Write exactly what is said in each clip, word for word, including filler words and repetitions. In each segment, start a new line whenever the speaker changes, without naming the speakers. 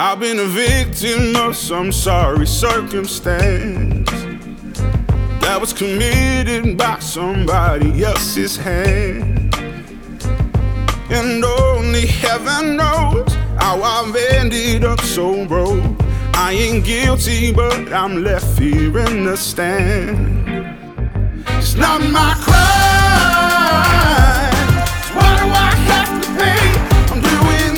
I've been a victim of some sorry circumstance that was committed by somebody else's hand. And only heaven knows how I've ended up so broke. I ain't guilty, but I'm left here in the stand. It's not my crime, so why do I have to pay? I'm doing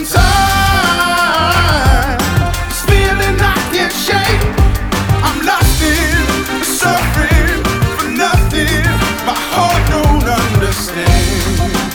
time, this feeling I can't shake. I'm lost in the suffering for nothing, my heart don't understand.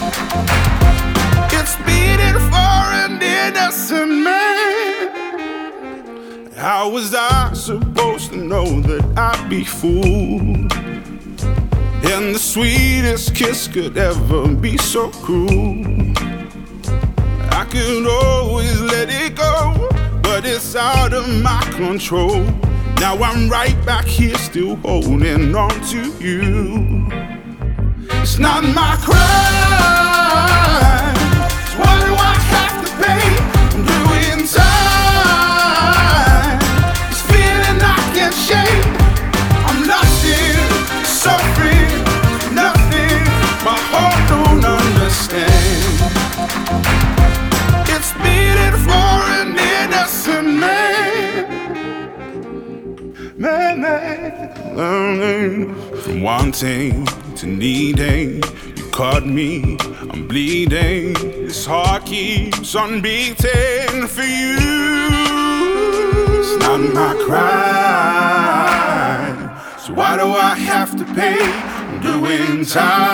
It's beating for an innocent man. How was I supposed to know that I'd be fooled? And the sweetest kiss could ever be so cruel. I could always let it go, but it's out of my control. Now I'm right back here still holding on to you. It's not my crime, so why do I have to pay? I'm doing time, this feeling I can't shake. I'm lost in suffering, nothing my heart don't understand. It's beating for an innocent man. Man, man, learning from wanting to needing. You caught me, I'm bleeding. This heart keeps on beating for you. It's not my crime, so why do I have to pay? I'm doing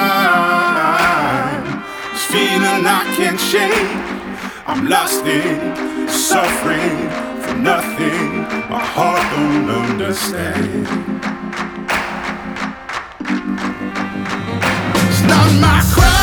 time, this feeling I can't shake. I'm lost in suffering for nothing, my heart don't understand. It's not my crime.